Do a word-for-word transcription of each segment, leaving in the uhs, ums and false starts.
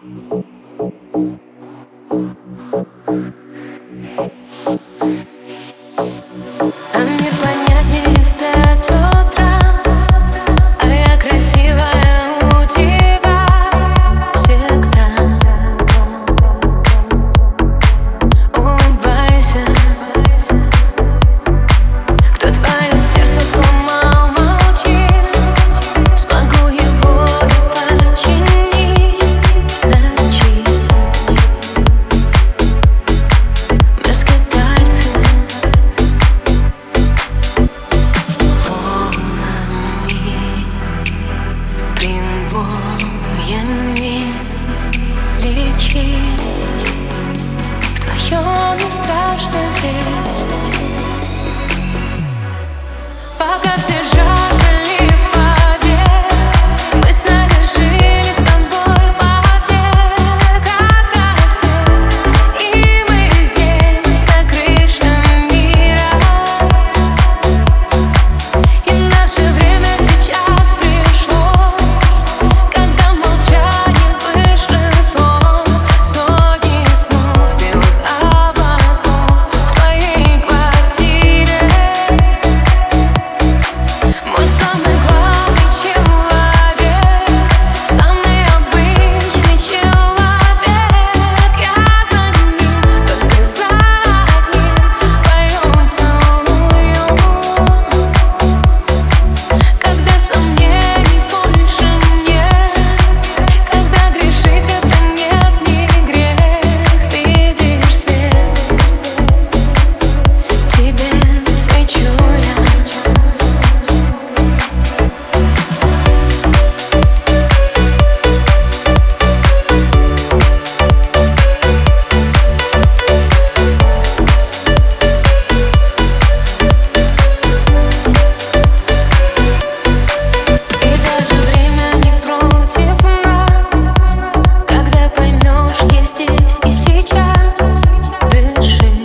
А мир понятнее в пять утра, а я красивая у тебя всегда. Улыбайся, кто твое сердце сломал, молчи, смогу его починить в ночи. Без скитальцев прибоями лечи. В твоем не страшно верить, пока все жаждали побед. Мы совершили с тобой побег ото всех, и мы здесь, на крыше мира. И наше время сейчас пришло, когда молчание выше слов. Сотни снов, белых облаков в твоей квартире. Мой самый главный человек, самый обычный человек. Я за ним, только за одним пою, целую. Когда сомнений больше нет, когда грешить это нет не грех, видишь свет, тебе свечу я. И даже время не против нас, когда поймешь, я здесь и сейчас. Дыши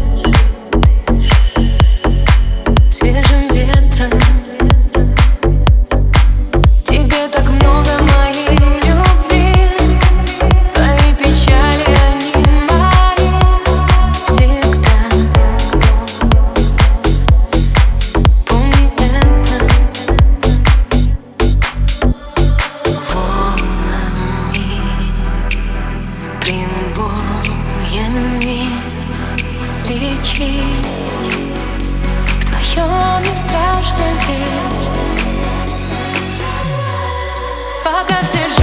свежим ветром. Тебе так много моей любви, твои печали, они мои всегда. Помни это. Прибоями лечи. В твоем не страшно верить, пока все